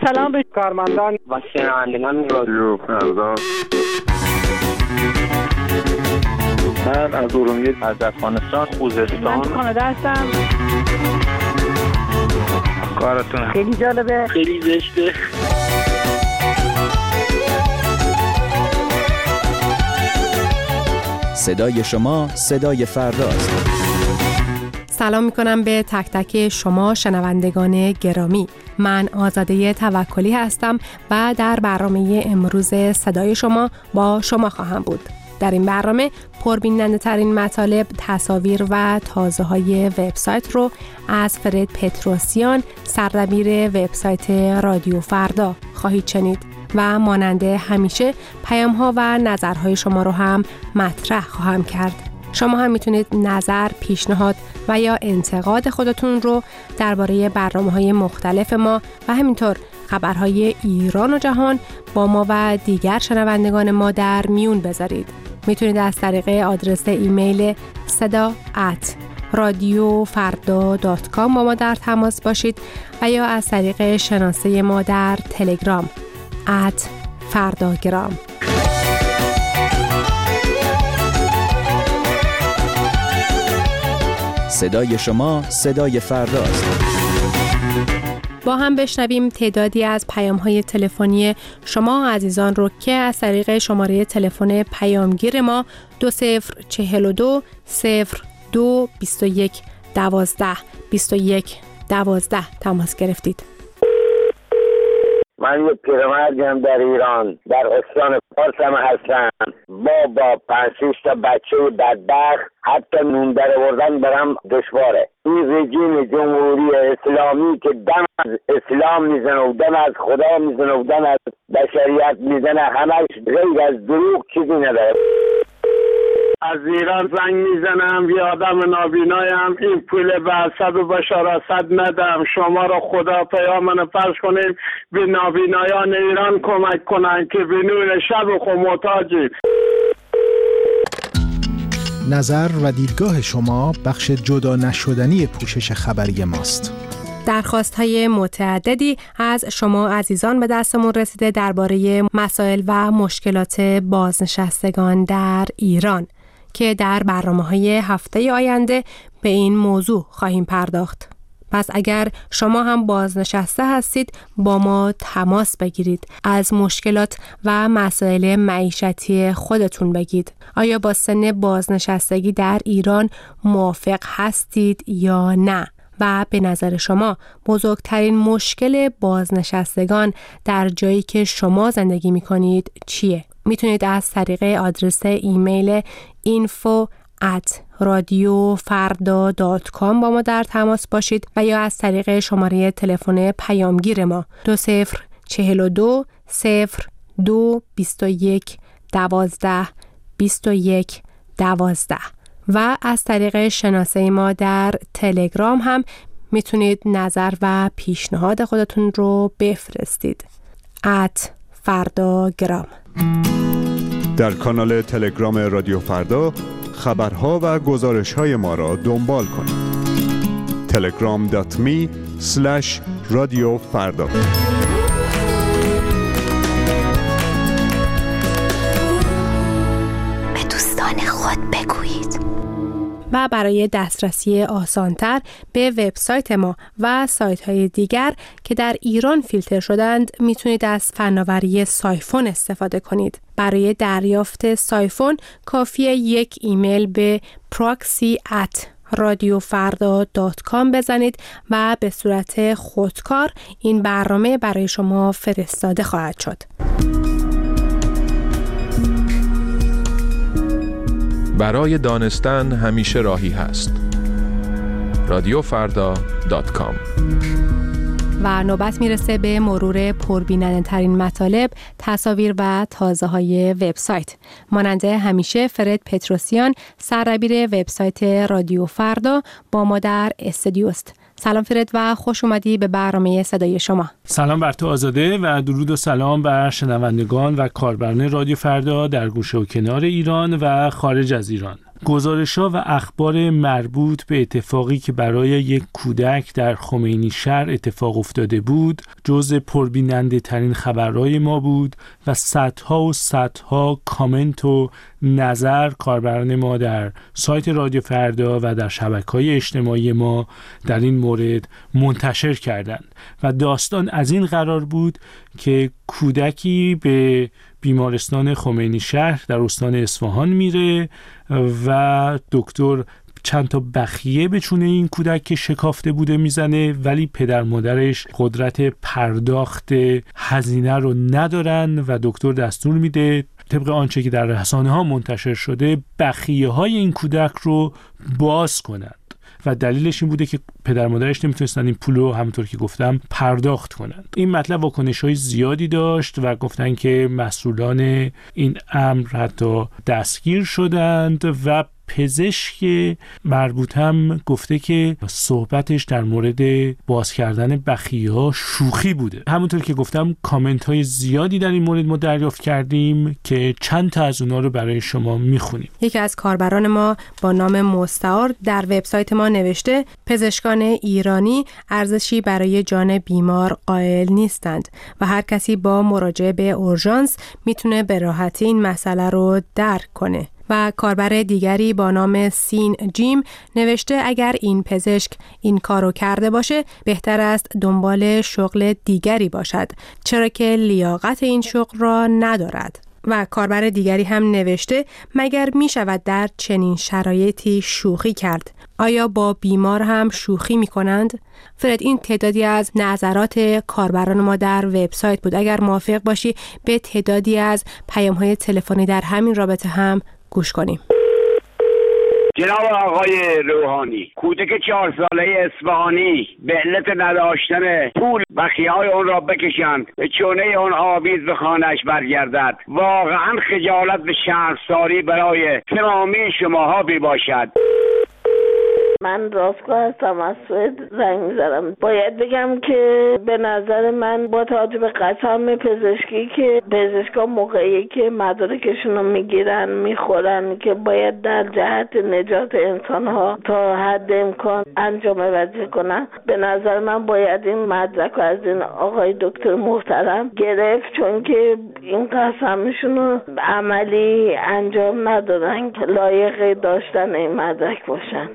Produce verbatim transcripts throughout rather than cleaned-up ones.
سلام به کارمندان و شنوندگان رادیو فردا. من از ارومیه، از افغانستان، خوزستان، من کانادا هستم. کارتون خیلی جالبه، خیلی زشته. صدای شما صدای فرداست. سلام میکنم به تک تک شما شنوندگان گرامی. من آزاده توکلی هستم و در برنامه امروز صدای شما با شما خواهم بود. در این برنامه پربیننده ترین مطالب، تصاویر و تازه های وبسایت رو از فرد پتروسیان، سردبیر وبسایت رادیو فردا خواهید شنید و مانند همیشه پیام ها و نظرهای شما رو هم مطرح خواهم کرد. شما هم میتونید نظر، پیشنهاد و یا انتقاد خودتون رو درباره برنامه‌های مختلف ما و همینطور خبرهای ایران و جهان با ما و دیگر شنوندگان ما در میون بذارید. میتونید از طریق آدرس ایمیل صدا ات رادیو فردا دات کام با ما در تماس باشید و یا از طریق شناسه ما در تلگرام ات فرداگرام. صدای شما صدای فرداست. با هم بشنویم تعدادی از پیام‌های تلفنی شما عزیزان رو که از طریق شماره تلفن پیامگیر ما دو صفر چهل و دو صفر دو بیست و یک دوازده بیست و یک دوازده تماس گرفتید. من یک پیرمردم در ایران در استان فارس هم هستم. با با پنج شش تا بچه بدبخت حتی نون در آوردن برام دشواره. این رژیم جمهوری اسلامی که دم از اسلام میزنه و دم از خدا میزنه و دم از بشریت میزنه، همش غیر از دروغ چیزی نداره. از ایران زنگ میزنم، یه آدم نابینایم، این پول به اسد و بشارت ندم. شما را خدا پیامن فرض کنیم به نابینایان ایران کمک کنن که به نور شب خود محتاجیم. نظر و دیدگاه شما بخش جدا نشدنی پوشش خبری ماست. درخواست‌های متعددی از شما عزیزان به دستمون رسیده درباره مسائل و مشکلات بازنشستگان در ایران که در برنامه‌های هفته آینده به این موضوع خواهیم پرداخت. پس اگر شما هم بازنشسته هستید با ما تماس بگیرید، از مشکلات و مسائل معیشتی خودتون بگید. آیا با سن بازنشستگی در ایران موافق هستید یا نه؟ و به نظر شما بزرگترین مشکل بازنشستگان در جایی که شما زندگی می کنید چیه؟ میتونید از طریق آدرس ایمیل اینفو ات رادیو فردا دات کام با ما در تماس باشید و یا از طریق شماره تلفن پیامگیر ما دو صفر چهل و دو صفر دو بیست و یک دوازده بیست و یک دوازده و از طریق شناسه ما در تلگرام هم میتونید نظر و پیشنهاد خودتون رو بفرستید. ات فرداگرام. در کانال تلگرام رادیو فردا خبرها و گزارش‌های ما را دنبال کنید. تلگرام دات می اسلش رادیو فردا. به دوستان خود بگویید. و برای دسترسی آسانتر به وبسایت ما و سایت‌های دیگر که در ایران فیلتر شدند میتونید از فناوری سایفون استفاده کنید. برای دریافت سایفون کافیه یک ایمیل به پراکسی ات رادیو فردا دات کام بزنید و به صورت خودکار این برنامه برای شما فرستاده خواهد شد. برای دانستن همیشه راهی هست. رادیو فردا دات کام. و نوبت میرسه به مرور پربیننده ترین مطالب، تصاویر و تازه های وبسایت. مانند همیشه فرد پتروسیان، سردبیر وبسایت رادیو فردا با ما در استودیو است. سلام فرد و خوش اومدی به برنامه صدای شما. سلام بر تو آزاده و درود و سلام بر شنوندگان و کاربران رادیو فردا در گوشه و کنار ایران و خارج از ایران. گزارش‌ها و اخبار مربوط به اتفاقی که برای یک کودک در خمینی شهر اتفاق افتاده بود جزء پربیننده ترین خبرهای ما بود و صدها و صدها کامنت و نظر کاربران ما در سایت رادیو فردا و در شبکه‌های اجتماعی ما در این مورد منتشر کردند و داستان از این قرار بود که کودکی به بیمارستان خمینی شهر در استان اصفهان میره و دکتر چند تا بخیه به چونه این کودک که شکافته بوده میزنه، ولی پدر مادرش قدرت پرداخت هزینه رو ندارن و دکتر دستور میده طبق آنچه که در رسانه ها منتشر شده بخیه های این کودک رو باز کنند و دلیلش این بوده که پدر مادرش نمیتونستن این پولو همونطور که گفتم پرداخت کنند. این مطلب واکنش‌های زیادی داشت و گفتن که مسئولان این امر حتی دستگیر شدند و پزشک مربوط هم گفته که صحبتش در مورد باز کردن بخیه‌ها شوخی بوده. همونطور که گفتم کامنت های زیادی در این مورد ما دریافت کردیم که چند تا از اونا رو برای شما میخونیم. یکی از کاربران ما با نام مستعار در وبسایت ما نوشته پزشکان ایرانی ارزشی برای جان بیمار قائل نیستند و هر کسی با مراجعه به اورژانس میتونه به راحتی این مسئله رو درک کنه. و کاربر دیگری با نام سین جیم نوشته اگر این پزشک این کارو کرده باشه بهتر است دنبال شغل دیگری باشد، چرا که لیاقت این شغل را ندارد. و کاربر دیگری هم نوشته مگر می شود در چنین شرایطی شوخی کرد؟ آیا با بیمار هم شوخی می کنند؟ فرد این تعدادی از نظرات کاربران ما در وبسایت بود. اگر موافق باشی به تعدادی از پیام‌های تلفنی در همین رابطه هم گوش کنیم. جناب آقای روحانی، کودک چهار ساله اصفهانی به علت نداشتن پول بخیه‌های اون را بکشند به چونه اون آویز به خانه‌اش برگردد. واقعا خجالت به شرمساری برای تمامی شماها بی باشد. من راستگاه هستم، از سوئد زنگ میزنم. باید بگم که به نظر من با توجه به قسم پزشکی که پزشکا موقعی که مدارکشون رو میگیرن میخورن که باید در جهت نجات انسانها تا حد امکان انجام وظیفه کنن، به نظر من باید این مدرک رو از این آقای دکتر محترم گرفت، چون که این قسمشون رو عملی انجام ندادن که لایق داشتن این مدرک باشن.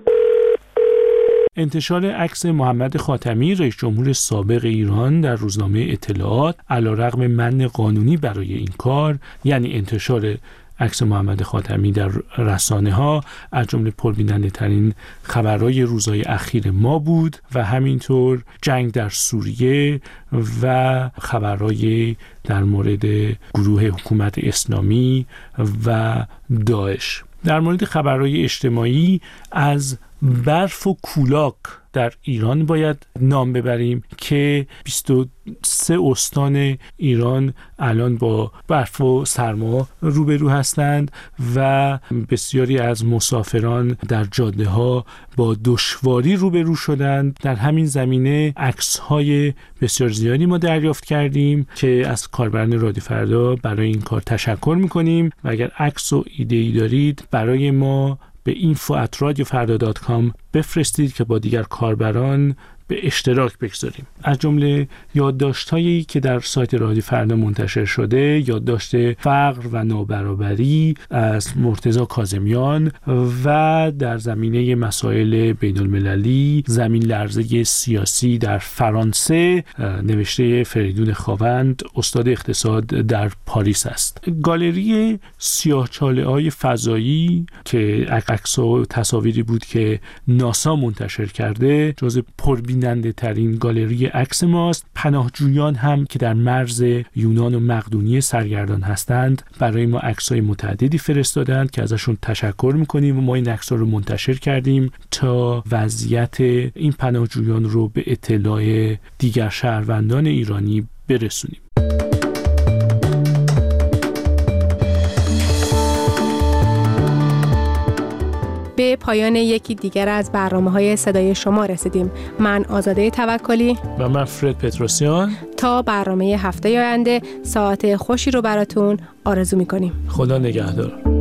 انتشار عکس محمد خاتمی رئیس جمهور سابق ایران در روزنامه اطلاعات علیرغم من قانونی برای این کار، یعنی انتشار عکس محمد خاتمی در رسانه ها از جمله پربیننده ترین خبرهای روزهای اخیر ما بود و همینطور جنگ در سوریه و خبرهای در مورد گروه حکومت اسلامی و داعش. در مورد خبرهای اجتماعی از برف و کولاک در ایران باید نام ببریم که بیست و سه استان ایران الان با برف و سرما روبرو هستند و بسیاری از مسافران در جاده ها با دشواری روبرو شدند. در همین زمینه عکس های بسیار زیادی ما دریافت کردیم که از کاربران رادیو فردا برای این کار تشکر میکنیم و اگر عکس و ایده ای دارید برای ما به اینفو ات رادیو فردا دات کام بفرستید که با دیگر کاربران به اشتراک بگذاریم. از جمله یادداشت‌هایی که در سایت رادیو فردا منتشر شده، یادداشت فقر و نابرابری از مرتضی کاظمیان و در زمینه مسائل بین‌المللی زمین لرزه سیاسی در فرانسه نوشته فریدون خاوند، استاد اقتصاد در پاریس است. گالری سیاه‌چاله‌های فضایی که عکس و تصاویری بود که ناسا منتشر کرده جزو پربیننده ترین گالری عکس ماست. پناهجویان هم که در مرز یونان و مقدونیه سرگردان هستند برای ما عکس‌های متعددی فرستادند که ازشون تشکر می‌کنیم و ما این عکس‌ها رو منتشر کردیم تا وضعیت این پناهجویان رو به اطلاع دیگر شهروندان ایرانی برسونیم. به پایان یکی دیگر از برنامه‌های صدای شما رسیدیم. من آزاده توکلی و من فرد پتروسیان تا برنامه هفته آینده ساعت خوشی رو براتون آرزو می‌کنیم. خدا نگهدار.